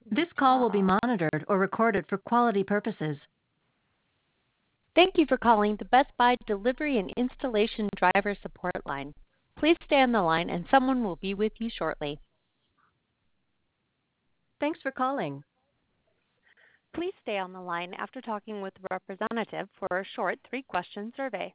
This call will be monitored or recorded for quality purposes. Thank you for calling the Best Buy Delivery and Installation Driver Support Line. Please stay on the line and someone will be with you shortly. Thanks for calling. Please stay on the line after talking with a representative for a short 3-question survey.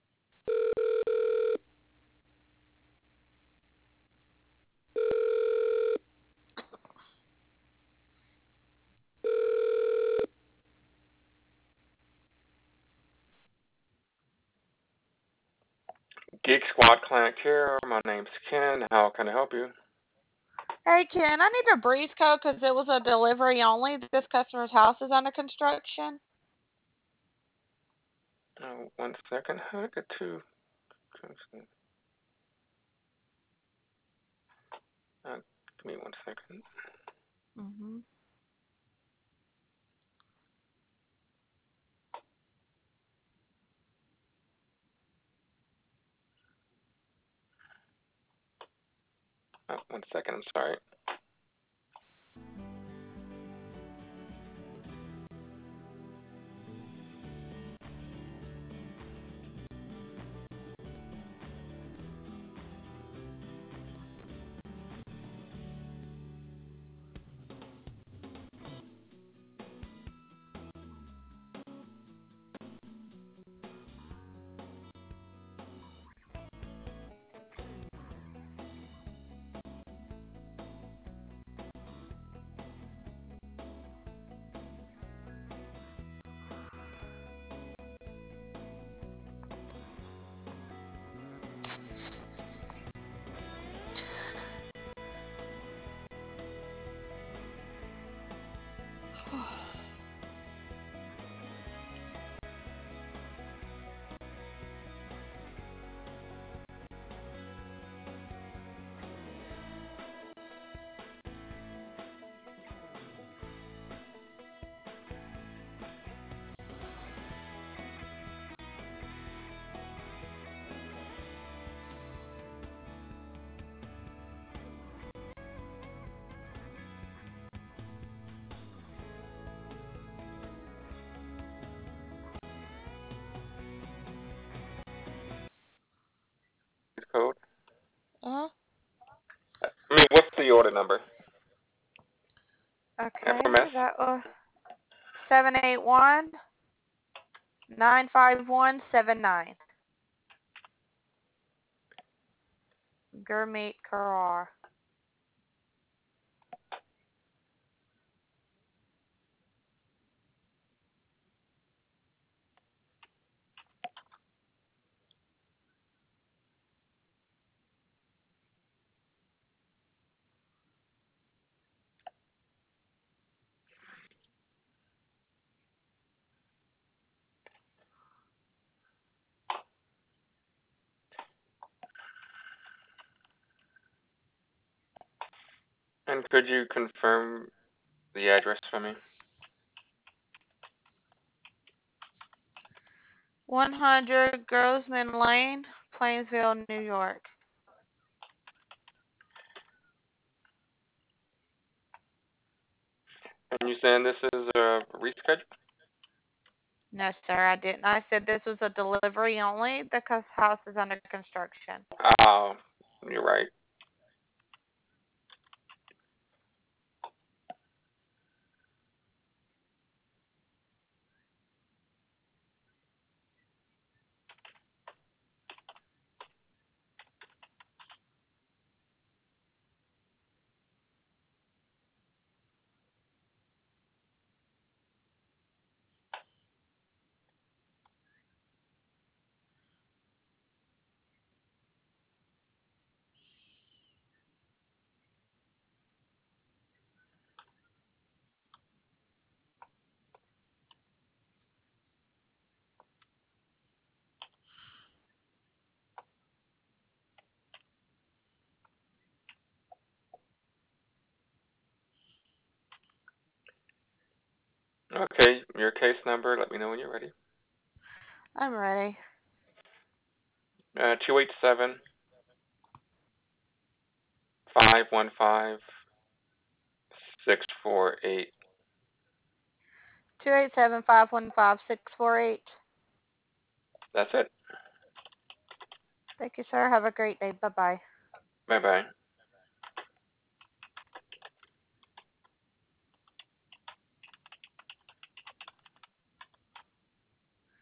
Geek Squad Client Care. My name's Ken. How can I help you? Hey, Ken, I need a breeze code because it was a delivery only. This customer's house is under construction. 1 second. I got two. Give me 1 second. Mm-hmm. 1 second. I'm sorry. Code. Uh-huh. What's the order number? Okay, FMS. that was 781-95179. Gurmeet Karar. And could you confirm the address for me? 100 Grossman Lane, Plainsville, New York. And you saying this is a reschedule? No, sir, I didn't. I said this was a delivery only. The house is under construction. Oh, you're right. Okay, your case number. Let me know when you're ready. I'm ready. 287 515 648. 287-515-648. That's it. Thank you, sir. Have a great day. Bye-bye. Bye bye.